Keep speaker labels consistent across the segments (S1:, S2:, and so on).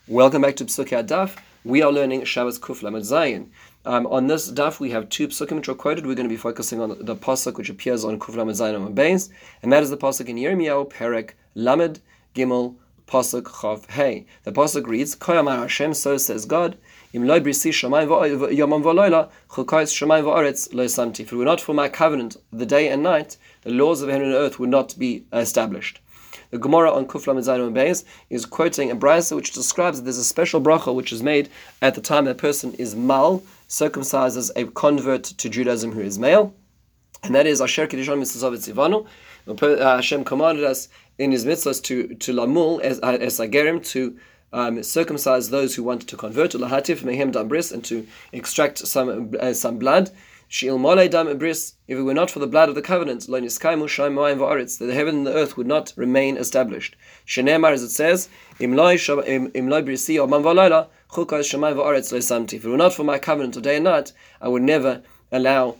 S1: Welcome back to Psukei Daf. We are learning Shabbos Kuf Lamed Zayin. On this daf, we have two psukim which are quoted. We're going to be focusing on the pasuk which appears on Kuf Lamed Zayin on Beis, and that is the pasuk in Yirmiyahu Perek Lamed Gimel pasuk Chav Hey. The pasuk reads, "Koyamar Hashem, so says God, Im lo brisi shamayim yomam v'loila chukos shamayim v'aretz lo samti. If it were not for my covenant, the day and night, the laws of heaven and earth would not be established." The Gemara on Kuf Lamed Zayin Beis is quoting a brisa which describes that there's a special bracha which is made at the time that a person is mal, circumcises a convert to Judaism who is male, and that is Asher Kedishon Mitzvot Tzivanu. Hashem commanded us in His mitzvahs to lamul as agerim, to circumcise those who wanted to convert, to lahatif mehem dam bris, and to extract some blood. She'il molei dam bris, if it were not for the blood of the covenant, lo niskaimu shamayim va'aretz, the heaven and the earth would not remain established. Shenemar, as it says, im lo brisi yomam v'loila chukos shamayim va'aretz lo samti. If it were not for my covenant of day and night, I would never allow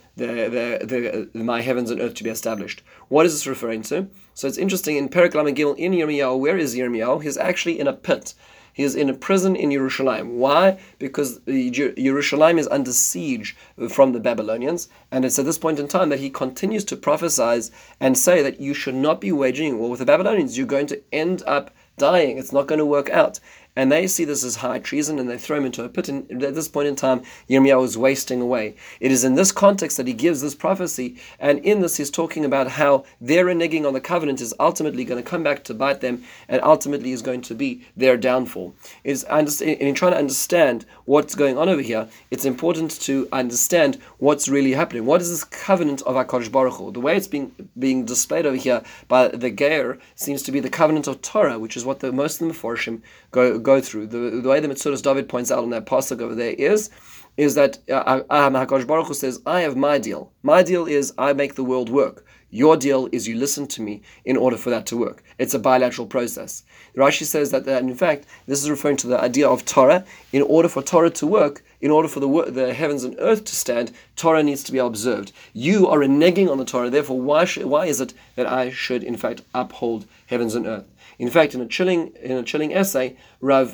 S1: my heavens and earth to be established. What is this referring to? So it's interesting, in Perek Lamed Gimel in Yirmiyahu, where is Yirmiyahu? He's actually in a pit. He is in a prison in Yerushalayim. Why? Because Yerushalayim is under siege from the Babylonians, and it's at this point in time that he continues to prophesy and say that you should not be waging war with the Babylonians. You're going to end up dying. It's not going to work out. And they see this as high treason, and they throw him into a pit. And at this point in time, Yirmiyahu is wasting away. It is in this context that he gives this prophecy, and in this he's talking about how their reneging on the covenant is ultimately going to come back to bite them, and ultimately is going to be their downfall. In trying to understand what's going on over here, it's important to understand what's really happening. What is this covenant of HaKadosh Baruch Hu? The way it's being displayed over here by the Geir seems to be the covenant of Torah, which is what most of the Meforshim go through. The way the Metzudas David points out on that pasuk over there is that HaKadosh Baruch Hu says, I have my deal. My deal is I make the world work. Your deal is you listen to me in order for that to work. It's a bilateral process. Rashi says that in fact, this is referring to the idea of Torah. In order for Torah to work, in order for the heavens and earth to stand, Torah needs to be observed. You are reneging on the Torah, therefore why is it that I should in fact uphold heavens and earth? In fact, in a chilling essay, Rav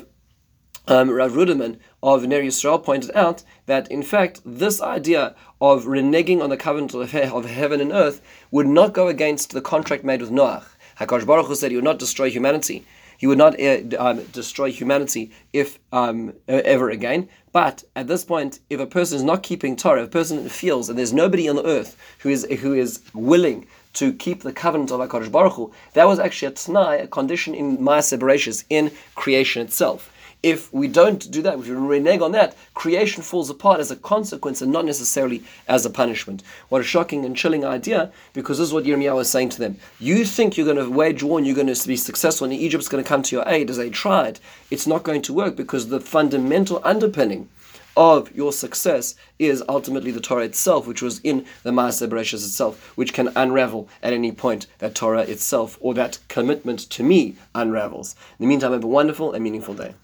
S1: Ruderman of Ner Yisrael pointed out that in fact this idea of reneging on the covenant of heaven and earth would not go against the contract made with Noach. HaKadosh Baruch Hu said he would not destroy humanity. He would not destroy humanity if ever again. But at this point, if a person is not keeping Torah, if a person feels and there's nobody on the earth who is willing to keep the covenant of HaKadosh Baruch Hu, that was actually a t'nai, a condition in Ma'aseh Bereishis, in creation itself. If we don't do that, if we renege on that, creation falls apart as a consequence and not necessarily as a punishment. What a shocking and chilling idea, because this is what Yirmiyahu was saying to them. You think you're going to wage war and you're going to be successful and Egypt's going to come to your aid as they tried. It's not going to work, because the fundamental underpinning of your success is ultimately the Torah itself, which was in the Ma'aseh Bereishis itself, which can unravel at any point that Torah itself or that commitment to me unravels. In the meantime, have a wonderful and meaningful day.